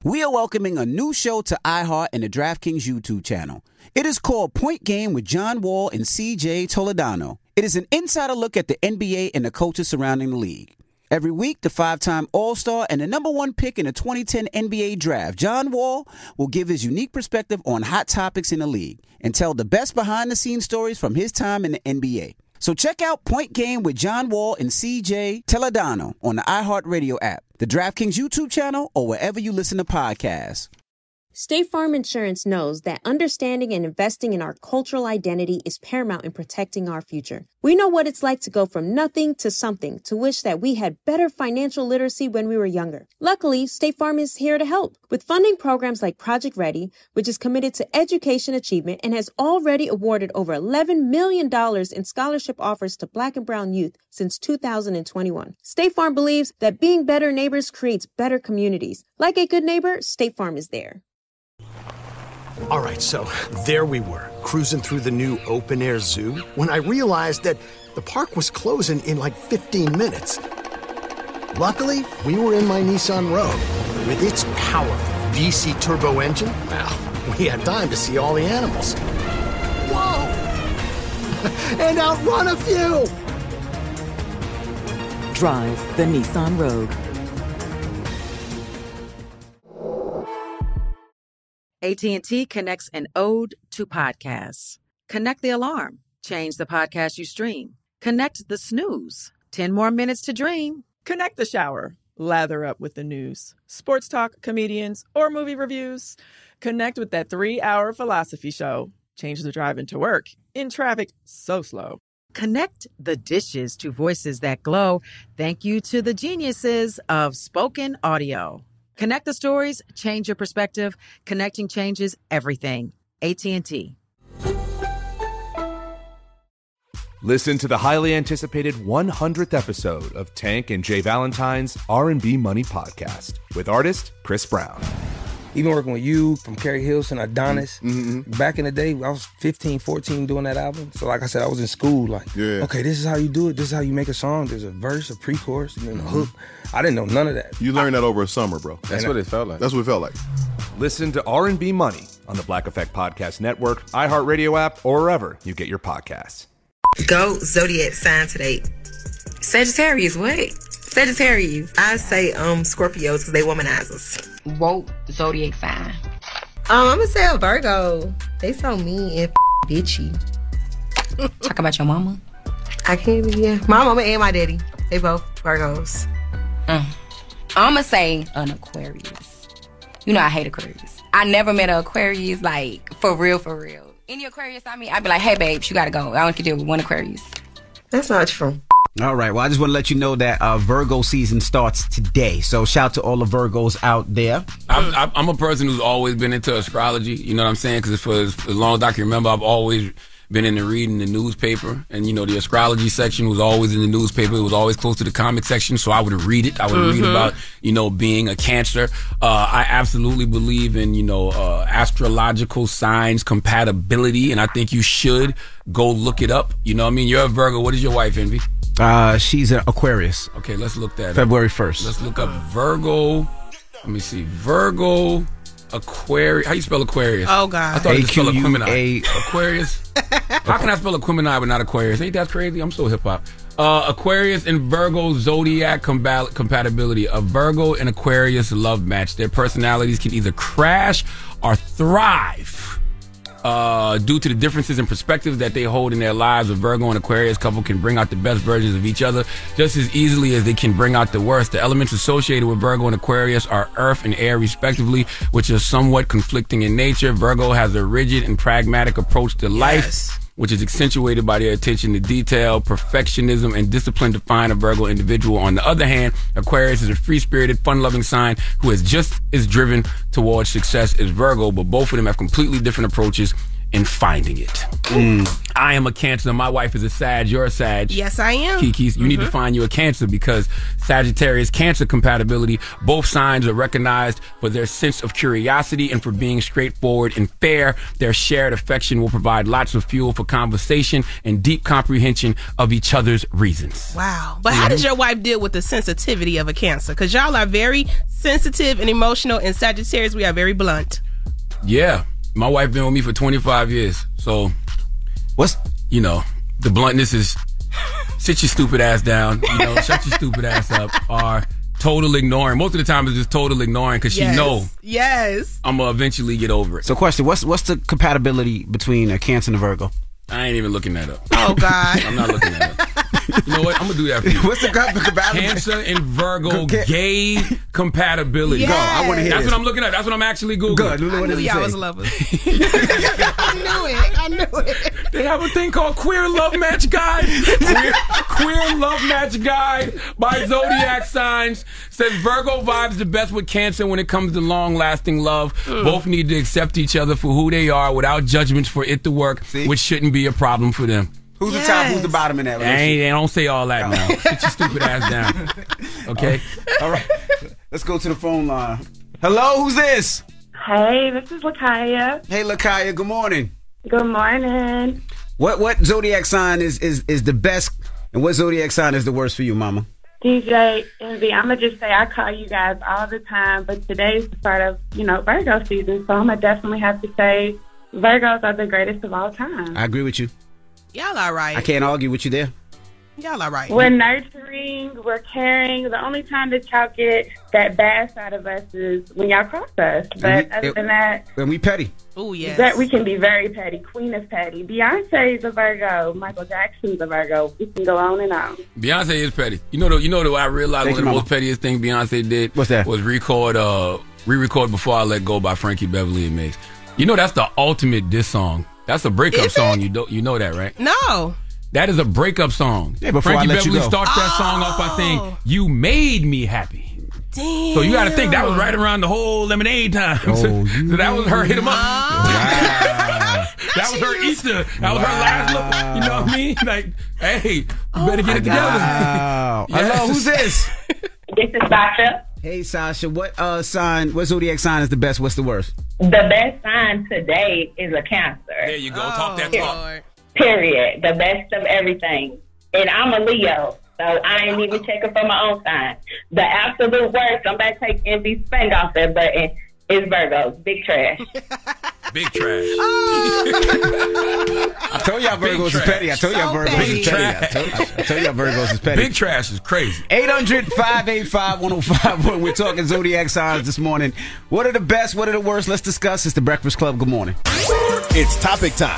We are welcoming a new show to iHeart and the DraftKings YouTube channel. It is called Point Game with John Wall and CJ Toledano. It is an insider look at the NBA and the coaches surrounding the league. Every week, the 5-time All-Star and the number one pick in the 2010 NBA Draft, John Wall, will give his unique perspective on hot topics in the league and tell the best behind-the-scenes stories from his time in the NBA. So check out Point Game with John Wall and CJ Toledano on the iHeartRadio app, the DraftKings YouTube channel, or wherever you listen to podcasts. State Farm Insurance knows that understanding and investing in our cultural identity is paramount in protecting our future. We know what it's like to go from nothing to something, to wish that we had better financial literacy when we were younger. Luckily, State Farm is here to help with funding programs like Project Ready, which is committed to education achievement and has already awarded over $11 million in scholarship offers to Black and Brown youth since 2021. State Farm believes that being better neighbors creates better communities. Like a good neighbor, State Farm is there. All right, so there we were, cruising through the new open-air zoo, when I realized that the park was closing in like 15 minutes. Luckily, we were in my Nissan Rogue. With its powerful VC turbo engine, well, we had time to see all the animals. Whoa! And outrun a few! Drive the Nissan Rogue. AT&T connects an ode to podcasts. Connect the alarm. Change the podcast you stream. Connect the snooze. 10 more minutes to dream. Connect the shower. Lather up with the news. Sports talk, comedians, or movie reviews. Connect with that 3-hour philosophy show. Change the drive into work. In traffic so slow. Connect the dishes to voices that glow. Thank you to the geniuses of spoken audio. Connect the stories, change your perspective. Connecting changes everything. AT&T. Listen to the highly anticipated 100th episode of Tank and Jay Valentine's R&B Money Podcast with artist Chris Brown. Even working with you, from Carrie Hilson, Adonis, back in the day, I was 15, 14 doing that album. So like I said, I was in school, okay, this is how you do it. This is how you make a song. There's a verse, a pre-chorus, and then a hook. I didn't know none of that. You learned that over a summer, bro. That's what it felt like. That's what it felt like. Listen to R&B Money on the Black Effect Podcast Network, iHeartRadio app, or wherever you get your podcasts. Go Zodiac sign today. Sagittarius, what? Sagittarius. I say Scorpios because they womanizers. Woke Zodiac sign. I'm gonna say a Virgo. They so mean and bitchy. Talk about your mama. I can't even. Yeah. My mama and my daddy. They both Virgos. I'm gonna say an Aquarius. You know I hate Aquarius. I never met an Aquarius like for real. Any Aquarius I'd be like, hey babes, you gotta go. I only can deal with one Aquarius. That's not true. All right. Well, I just want to let you know that Virgo season starts today. So shout out to all the Virgos out there. I'm a person who's always been into astrology. You know what I'm saying? Because for as long as I can remember, I've always been into reading the newspaper. And, the astrology section was always in the newspaper. It was always close to the comic section. So I would read it. I would read about, being a Cancer. I absolutely believe in, astrological signs compatibility. And I think you should go look it up. You know what I mean? You're a Virgo. What is your wife, Envy? She's an Aquarius. Okay, let's look that up. February 1st. Let's look up Virgo. Let me see. Virgo, Aquarius. How you spell Aquarius? Oh, God. I thought you spelled Aquemini. A-Q-U-A. Aquarius? How can I spell Aquemini but not Aquarius? Ain't that crazy? I'm so hip-hop. Aquarius and Virgo zodiac compatibility. A Virgo and Aquarius love match. Their personalities can either crash or thrive. Due to the differences in perspective that they hold in their lives, a Virgo and Aquarius couple can bring out the best versions of each other just as easily as they can bring out the worst. The elements associated with Virgo and Aquarius are earth and air respectively, which are somewhat conflicting in nature. Virgo has a rigid and pragmatic approach to life, which is accentuated by their attention to detail, perfectionism, and discipline define a Virgo individual. On the other hand, Aquarius is a free-spirited, fun-loving sign who is just as driven towards success as Virgo, but both of them have completely different approaches and finding it. I am a Cancer. My wife is a Sag. You're a Sag. Yes, I am. Kiki, you need to find you a Cancer because Sagittarius Cancer compatibility, both signs are recognized for their sense of curiosity and for being straightforward and fair. Their shared affection will provide lots of fuel for conversation and deep comprehension of each other's reasons. Wow. But how does your wife deal with the sensitivity of a Cancer? Because y'all are very sensitive and emotional, and Sagittarius, we are very blunt. Yeah. My wife been with me for 25 years. So, the bluntness is sit your stupid ass down, shut your stupid ass up, or total ignoring. Most of the time it's just total ignoring because she know I'm going to eventually get over it. So question, what's the compatibility between a Cancer and a Virgo? I ain't even looking that up. Oh, God. I'm not looking that up. You know what? I'm going to do that for you. What's the compatibility? Cancer and Virgo gay compatibility. Yes. Go, I want to hear That's this. what I'm looking at. That's what I'm actually Googling. Good. I knew y'all was lovers. I knew it. They have a thing called Queer Love Match Guide. Queer Love Match Guide by Zodiac Signs says Virgo vibes the best with Cancer when it comes to long-lasting love. Both need to accept each other for who they are without judgments for it to work, which shouldn't be a problem for them. Who's the top, who's the bottom in that relationship? They don't say all that now. Sit your stupid ass down. Okay? All right. Let's go to the phone line. Hello, who's this? Hey, this is Lakaya. Hey, Lakaya, good morning. Good morning. What zodiac sign is the best, and what zodiac sign is the worst for you, Mama? DJ Envy, I'm going to just say I call you guys all the time, but today's the start of, Virgo season, so I'm going to definitely have to say Virgos are the greatest of all time. I agree with you. Y'all all right. I can't argue with you there. Y'all all right. We're nurturing, we're caring. The only time that y'all get that bad side of us is when y'all cross us. But other than that... When we petty. Oh, yes. That we can be very petty. Queen is petty. Beyonce's a Virgo. Michael Jackson's a Virgo. We can go on and on. Beyonce is petty. You know what I realized one of the most pettiest things Beyonce did? What's that? Was re-record Before I Let Go by Frankie Beverly and Maze. That's the ultimate diss song. That's a breakup song. You know that, right? No. That is a breakup song. Yeah, Before Frankie I Let You Beverly Go. starts that song off by saying, "You made me happy." Damn. So you got to think that was right around the whole Lemonade time. So that was her hit 'em up. Wow. That was her Easter. That was her last look. You know what I mean? Like, hey, you better get it together. Wow. Yes. Hello, who's this? This is Sasha. Hey, Sasha. What zodiac sign is the best? What's the worst? The best sign today is a Cancer. There you go. Talk that talk. Lord. Period. The best of everything. And I'm a Leo, so I ain't even checking for my own sign. The absolute worst, I'm about to take Envy's finger off that button, is Virgos. Big trash. Big trash. I told y'all Virgos is petty. I told y'all Virgos is petty. I told y'all Virgos is petty. Big trash is crazy. 800-585-1051. We're talking zodiac signs this morning. What are the best? What are the worst? Let's discuss. It's the Breakfast Club. Good morning. It's topic time.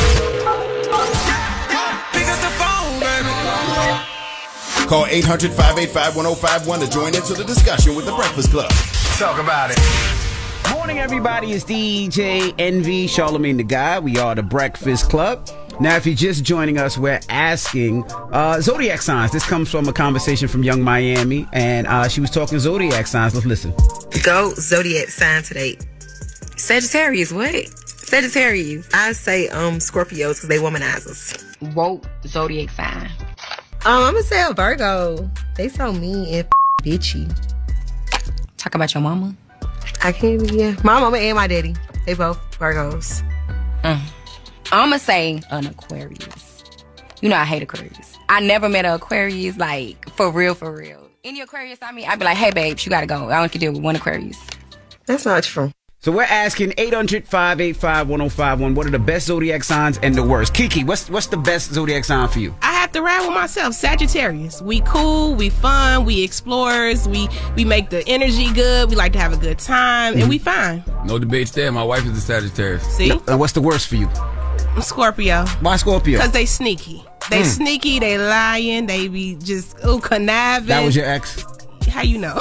Call 800-585-1051 to join into the discussion with the Breakfast Club. Talk about it. Morning, everybody. It's DJ Envy, Charlamagne the Guy. We are the Breakfast Club. Now, if you're just joining us, we're asking zodiac signs. This comes from a conversation from Young Miami, and she was talking zodiac signs. Let's listen. Go zodiac sign today. Sagittarius, what? Sagittarius. I say Scorpios because they womanizers. Woke zodiac sign. I'm gonna say a Virgo. They so mean and bitchy. Talk about your mama. I can't be, yeah. My mama and my daddy. They both Virgos. I'm gonna say an Aquarius. I hate Aquarius. I never met an Aquarius, like, for real. Any Aquarius I'd be like, hey, babes, you gotta go. I only can deal with one Aquarius. That's not true. So we're asking 800-585-1051. What are the best zodiac signs and the worst? Kiki, what's the best zodiac sign for you? I have to ride with myself. Sagittarius. We cool, we fun, we explorers, we make the energy good, we like to have a good time, and we fine. No debates there. My wife is a Sagittarius. See? What's the worst for you? I'm Scorpio. Why Scorpio? Because they sneaky. They sneaky, they lying, they be just conniving. That was your ex? How you know?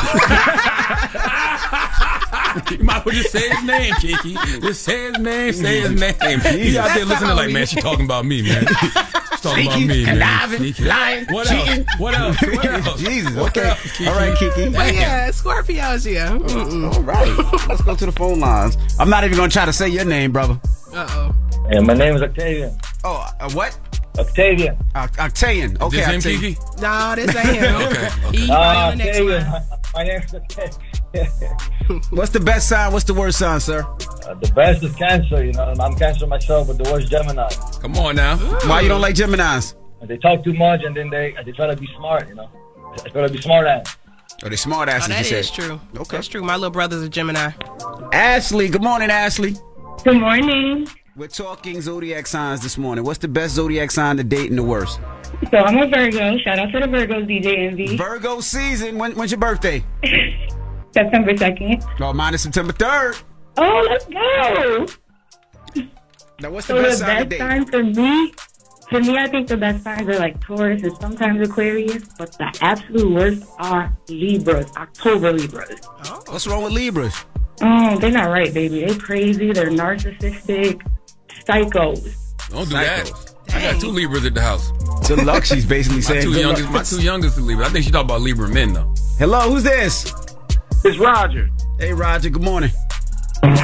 You might as well just say his name, Kiki. Just say his name, He out there listening like, man, she talking about me, man. She's talking about me, man. Sneaky, lying, What else? Jesus, okay. All right, Kiki. But yeah, Scorpios, yeah. All right. Let's go to the phone lines. I'm not even going to try to say your name, brother. Uh-oh. Yeah, my name is Octavian. Oh, what? Octavian. Octavian. Okay, Is this him, Octavian. Kiki? No, this ain't him. Okay. He on the next Octavian. one. My name's Octavian. What's the best sign? What's the worst sign, sir? The best is Cancer, you know. I'm Cancer myself, but the worst Gemini. Come on now. Why you don't like Geminis? They talk too much, and then they try to be smart, you know. They try to be smart ass. Oh, they smart asses. That you is said. true. Okay. That's true. My little brother's a Gemini. Ashley, good morning, Ashley. Good morning. We're talking zodiac signs this morning. What's the best zodiac sign to date and the worst? So I'm a Virgo. Shout out to the Virgos, DJ Envy. Virgo season. When's your birthday? September 2nd. Oh, mine is September 3rd. Oh, let's go. Now, what's the So best the sign to best date? sign for me, I think the best signs are like Taurus and sometimes Aquarius, but the absolute worst are Libras, October Libras. Oh. What's wrong with Libras? Oh, they're not right, baby. They're crazy. They're narcissistic, psychos. Don't do that. I got 2 Libras at the house. Good luck, she's basically saying. My two youngest are Libra. I think she talking about Libra men, though. Hello, who's this? It's Roger. Hey, Roger, good morning. What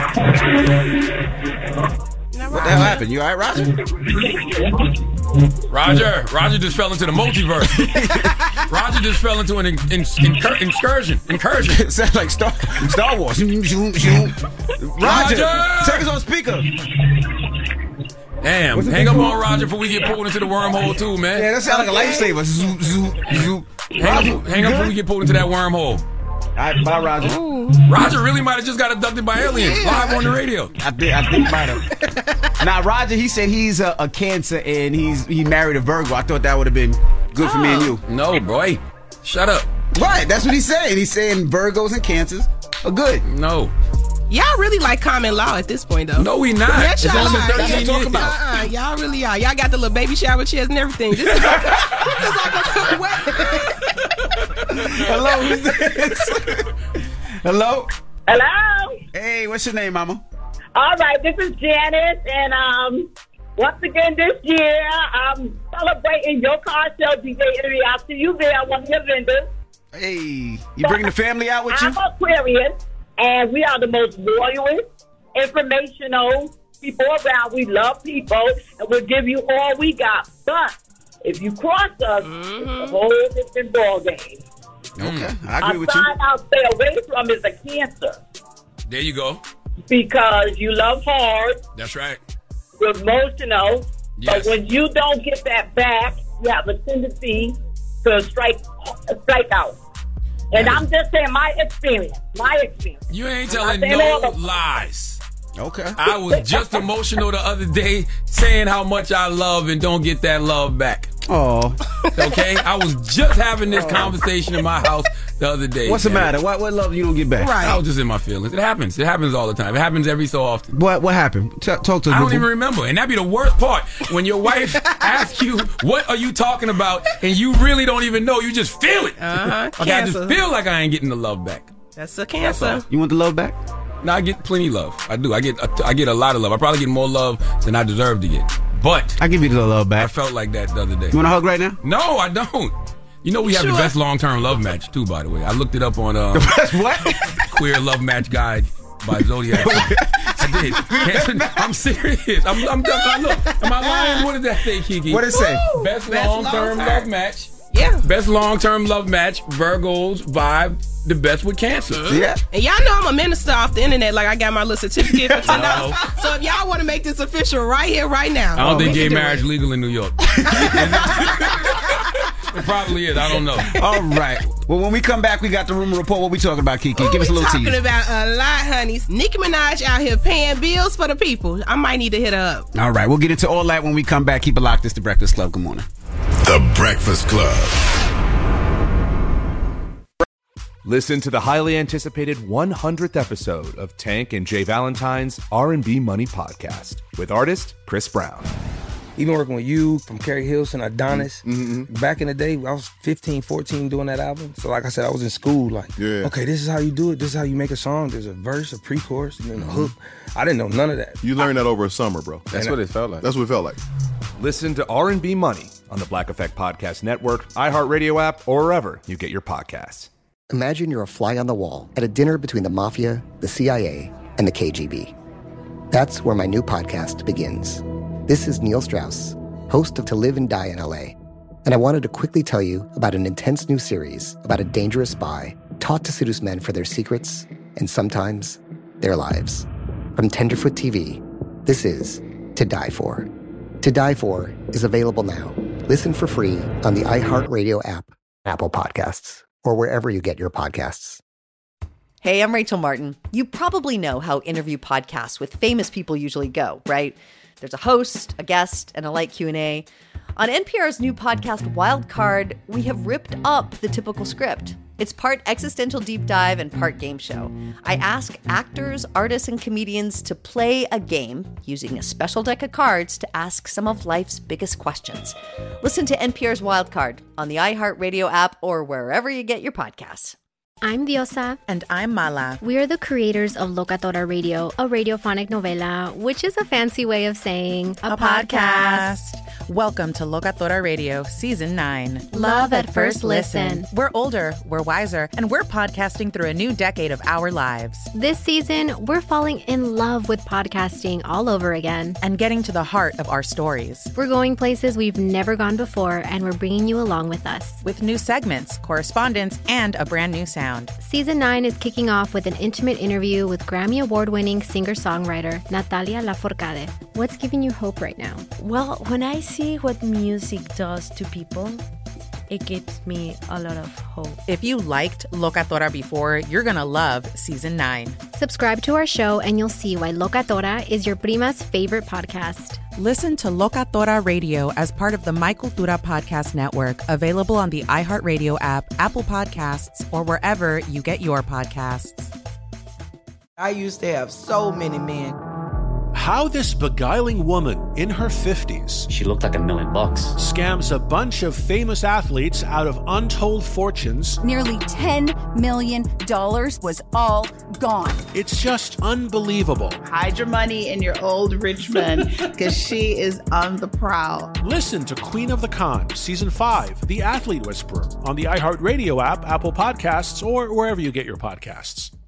the hell happened? You all right, Roger? Roger just fell into the multiverse. Roger just fell into an incursion. Sounds like Star Wars. Roger, take us on speaker. Damn, hang up on Roger before we get pulled into the wormhole too, man. Yeah, that sounds like a lifesaver. Zoop, zoop, zoop. Hang up before we get pulled into that wormhole. All right, bye, Roger. Ooh. Roger really might have just got abducted by aliens live on the radio. I think might have. Now, Roger, he said he's a Cancer and he married a Virgo. I thought that would have been good for me and you. No, boy. Shut up. Right, that's what he's saying. He's saying Virgos and Cancers are good. No. Y'all really like common law at this point, though. No, we not. Yes, y'all It's are. only 13 years. Y'all really are. Y'all got the little baby shower chairs and everything. This is like a wedding. Hello, who's this? Hello? Hello? Hey, what's your name, mama? All right, this is Janice, and once again this year, I'm celebrating your car show, DJ Envy. I'll see you there at one of your vendors. Hey, you bringing the family out with you? I'm Aquarius, and we are the most loyalist, informational people around. We love people, and we'll give you all we got. But if you cross us, it's a whole different ballgame. Okay, I agree with you. A sign I'll stay away from is a Cancer. There you go. Because you love hard. That's right. You're emotional. Yes. But when you don't get that back, you have a tendency to strike out. And I'm just saying my experience. You ain't I'm telling not saying no all of them. lies. Okay. I was just emotional the other day saying how much I love and don't get that love back. Oh. Okay? I was just having this conversation in my house the other day. What's the matter? What love you don't get back? Right. I was just in my feelings. It happens. It happens all the time. It happens every so often. What happened? Talk to us. I don't even remember. And that'd be the worst part. When your wife asks you, what are you talking about? And you really don't even know. You just feel it. Okay, I just feel like I ain't getting the love back. That's a Cancer. You want the love back? No, I get plenty love. I do. I get a lot of love. I probably get more love than I deserve to get. But I give you the love back. I felt like that the other day. You want a hug right now? No, I don't. You know we have the best long-term love match too, by the way. I looked it up on what? Queer Love Match Guide by Zodiac. I did. I'm serious. I'm look. Am I lying? What did that say, Kiki? What did it say? Best long-term love match. Yeah. Best long-term love match. Virgos vibe the best with Cancer. Yeah. And y'all know I'm a minister off the internet. Like I got my little certificate for $10. So if y'all want to make this official right here, right now. I don't think gay marriage is legal in New York. It probably is. I don't know. All right. Well, when we come back, we got the rumor report. What we talking about, Kiki? Give us a little tease. Talking about a lot, honeys. Nicki Minaj out here paying bills for the people. I might need to hit her up. All right. We'll get into all that when we come back. Keep it locked. It's The Breakfast Club. Good morning. The Breakfast Club. Listen to the highly anticipated 100th episode of Tank and Jay Valentine's R&B Money Podcast with artist Chris Brown. Even working with you, from Carrie Hilson, Adonis. Back in the day, I was 15, 14 doing that album. So like I said, I was in school like, okay, this is how you do it. This is how you make a song. There's a verse, a pre-chorus, and then a hook. I didn't know none of that. You learned that over a summer, bro. That's what it felt like. That's what it felt like. Listen to R&B Money on the Black Effect Podcast Network, iHeartRadio app, or wherever you get your podcasts. Imagine you're a fly on the wall at a dinner between the mafia, the CIA, and the KGB. That's where my new podcast begins. This is Neil Strauss, host of To Live and Die in LA, and I wanted to quickly tell you about an intense new series about a dangerous spy taught to seduce men for their secrets and sometimes their lives. From Tenderfoot TV, this is To Die For. To Die For is available now. Listen for free on the iHeartRadio app, Apple Podcasts, or wherever you get your podcasts. Hey, I'm Rachel Martin. You probably know how interview podcasts with famous people usually go, right? There's a host, a guest, and a light Q&A. On NPR's new podcast, Wildcard, we have ripped up the typical script. It's part existential deep dive and part game show. I ask actors, artists, and comedians to play a game using a special deck of cards to ask some of life's biggest questions. Listen to NPR's Wildcard on the iHeartRadio app or wherever you get your podcasts. I'm Diosa. And I'm Mala. We are the creators of Locatora Radio, a radiophonic novela, which is a fancy way of saying a podcast. Welcome to Locatora Radio, Season 9. Love at first listen. We're older, we're wiser, and we're podcasting through a new decade of our lives. This season, we're falling in love with podcasting all over again. And getting to the heart of our stories. We're going places we've never gone before, and we're bringing you along with us. With new segments, correspondence, and a brand new sound. Season 9 is kicking off with an intimate interview with Grammy Award-winning singer-songwriter Natalia Lafourcade. What's giving you hope right now? Well, when I see what music does to people, it gives me a lot of hope. If you liked Locatora before, you're going to love Season 9. Subscribe to our show and you'll see why Locatora is your prima's favorite podcast. Listen to Locatora Radio as part of the My Cultura Podcast Network, available on the iHeartRadio app, Apple Podcasts, or wherever you get your podcasts. I used to have so many men. How this beguiling woman in her 50s, she looked like $1 million, scams a bunch of famous athletes out of untold fortunes. Nearly $10 million was all gone. It's just unbelievable. Hide your money in your old rich man, because she is on the prowl. Listen to Queen of the Con, Season 5, The Athlete Whisperer, on the iHeartRadio app, Apple Podcasts, or wherever you get your podcasts.